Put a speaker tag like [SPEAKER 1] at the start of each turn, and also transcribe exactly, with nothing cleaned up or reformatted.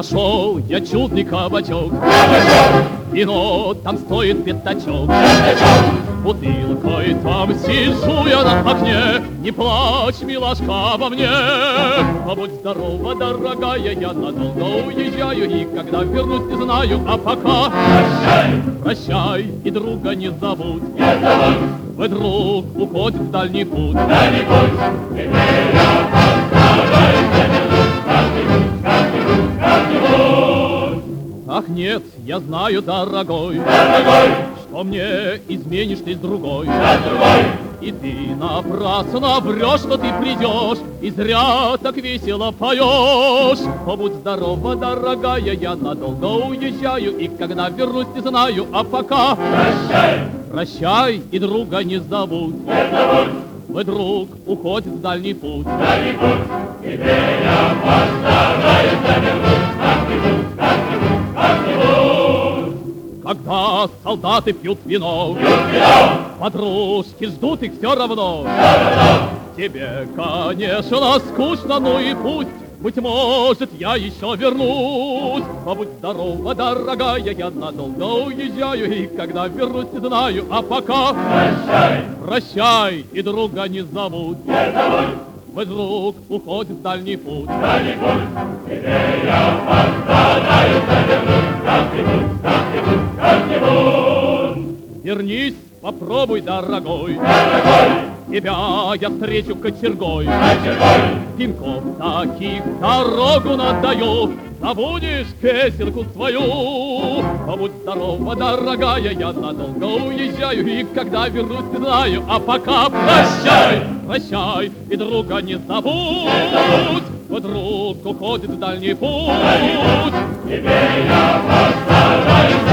[SPEAKER 1] Нашел я чудный кабачок, вино там стоит пятачок. Бутылкой там сижу я на окне, не плачь, милашка, обо мне. Побудь здорова, дорогая, я надолго уезжаю, и когда вернусь, не знаю, а пока прощай, прощай, и друга не забудь, не забудь. Мой друг уходит в дальний путь, дальний путь. Теперь я постараюсь вернуть как-нибудь, как-нибудь, как-нибудь. Ах нет, я знаю, дорогой, дорогой, что мне изменишь ты с другой, да, другой. И ты напрасно врешь, что ты придешь, и зря так весело поешь. Побудь здорова, дорогая, я надолго уезжаю, и когда вернусь, не знаю, а пока прощай, прощай, и друга не забудь, не забудь. Мой друг уходит в дальний путь, дальний путь. Теперь я постараюсь вернуть как-нибудь, как-нибудь, как-нибудь. Когда солдаты пьют вино, пьют вино, подружки ждут их все равно. Все равно. Тебе, конечно, скучно, ну и пусть. Быть может, я еще вернусь. Побудь здорова, дорогая, я надолго уезжаю, и когда вернусь, не знаю, а пока прощай, прощай, и друга не забудь, не забудь. Мой друг уходит в дальний путь, дальний путь. Теперь я постараюсь вернуть как-нибудь, как-нибудь, как-нибудь. Вернись, попробуй, дорогой, дорогой. Тебя я встречу кочергой, кочергой. Пинков таких дорогу надаю, забудешь песенку свою. Побудь здорова, дорогая, я надолго уезжаю, и когда вернусь, не знаю, а пока прощай, прощай, и друга не забудь. Мой друг уходит в дальний путь. Теперь я постараюсь